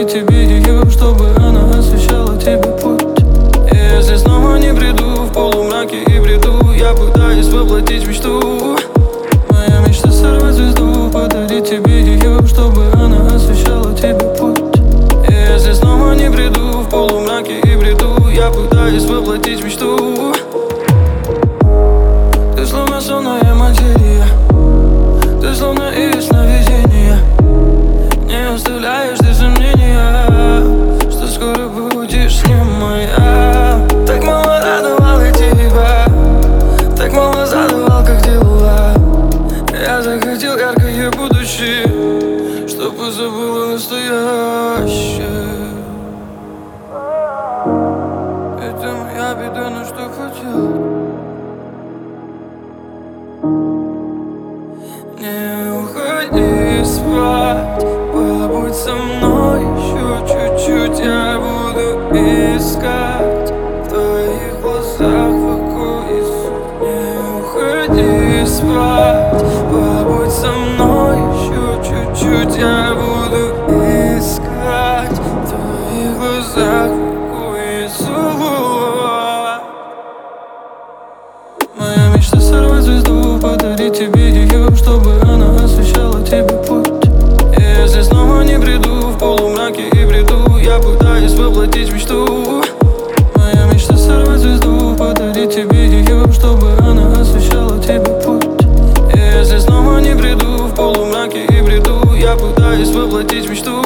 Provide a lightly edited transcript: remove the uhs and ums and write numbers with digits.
подарить тебе ее, чтобы она освещала тебе путь. И если снова не приду в полумраке и бреду, я пытаюсь воплотить мечту. Моя мечта сорвать звезду, подарить тебе ее, чтобы она освещала тебе путь. И если снова не приду в полумраке и бреду, я пытаюсь воплотить мечту. Ты словно сонная материя, ты словно и сновидение. Не оставляешь ты сомнения, что скоро будешь не моя. Так мало радовал я тебя, так мало задавал, как дела. Я захотел яркое будущее, чтобы забыла настоящее. Это моя беда, но что хотел. Не уходи спать, побудь со мной еще чуть-чуть. Я буду искать в твоих глазах покой и суть. Не уходи спать, побудь со мной еще чуть-чуть. Я буду искать в твоих глазах покой и суть. Моя мечта сорвать звезду, подарить тебе ее, чтобы она освещала тебе путь. И если снова не приду в полумраке и бреду, я пытаюсь воплотить мечту. Моя мечта сорвать звезду, подарить тебе ее, чтобы она освещала тебе путь. И если снова не приду в полумраке и бреду, я пытаюсь воплотить мечту.